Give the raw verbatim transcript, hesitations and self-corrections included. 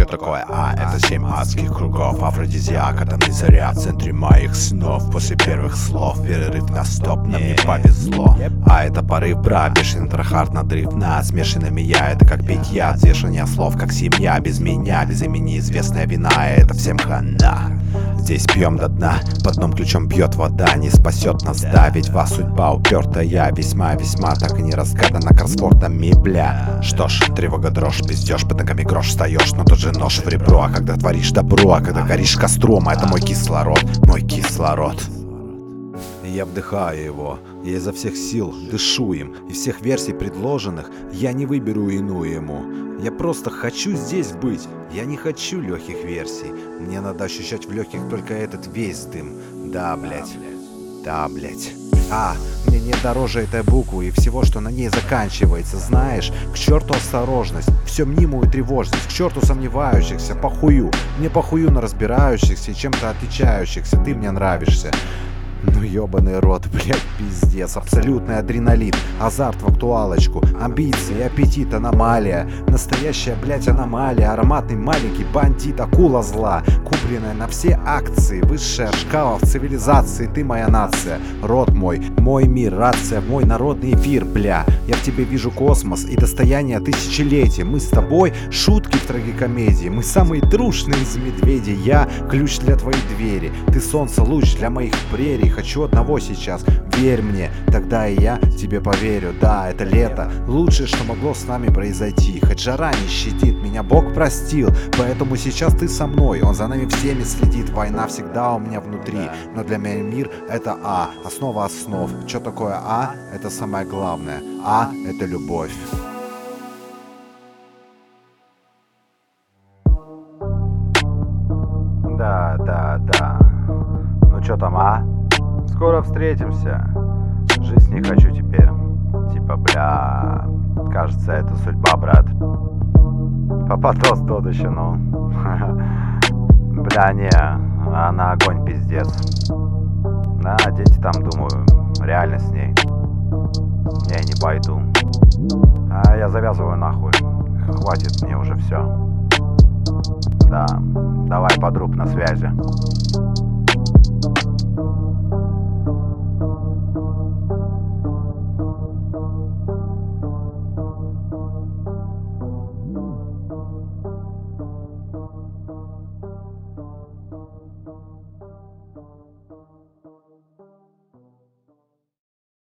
Что такое А? Это семь адских кругов, афродизиак, атомный заряд в центре моих снов. После первых слов перерыв на стоп, нам не повезло. А это порыв бра, бешеный трахард, надрыв на смешанными я. Это как пить яд, взвешивание слов, как семья. Без меня, без имени известная вина, это всем хана. Здесь пьем до дна, под дном ключом бьет вода, не спасет нас, да, ведь вас судьба упертая, весьма-весьма так и не разгадана кроссвордами, бля. Что ж, тревога, дрожь, пиздешь, под ногами грош встаешь, но тот же нож в ребро. А когда творишь добро, а когда горишь костром, а это мой кислород, мой кислород. Я вдыхаю его, я изо всех сил дышу им, и всех версий предложенных я не выберу иную ему. Я просто хочу здесь быть, я не хочу легких версий. Мне надо ощущать в легких только этот весь дым. Да, блять, да, блять. А, мне не дороже этой буквы и всего, что на ней заканчивается. Знаешь, к черту осторожность, все мнимую тревожность, к черту сомневающихся, похую. Мне похую на разбирающихся и чем-то отличающихся, ты мне нравишься. Ну ёбаный рот, блядь, пиздец. Абсолютный адреналин, азарт в актуалочку, амбиции, аппетит, аномалия. Настоящая, блядь, аномалия. Ароматный маленький бандит, акула зла, купленная на все акции. Высшая шкала в цивилизации, ты моя нация. Род мой, мой мир, рация, мой народный эфир, бля. Я в тебе вижу космос и достояние тысячелетий. Мы с тобой шутки в трагикомедии. Мы самые трушные из медведей. Я ключ для твоей двери, ты солнце, луч для моих прерий. Хочу одного сейчас, верь мне, тогда и я тебе поверю. Да, это лето, лучшее, что могло с нами произойти. Хоть жара не щадит, меня Бог простил, поэтому сейчас ты со мной. Он за нами всеми следит, война всегда у меня внутри. Но для меня мир это А, основа основ. Что такое А? Это самое главное. А — это любовь. Да, да, да. Ну чё там, а? Скоро встретимся. Жизнь не хочу теперь. Типа, бля, кажется, это судьба, брат. Попадос тот еще, ну. Бля, не, она огонь, пиздец. Да, дети там, думаю, реально с ней. Не, не пойду. А я завязываю нахуй. Хватит мне уже все. Да, давай, подруб, на связи.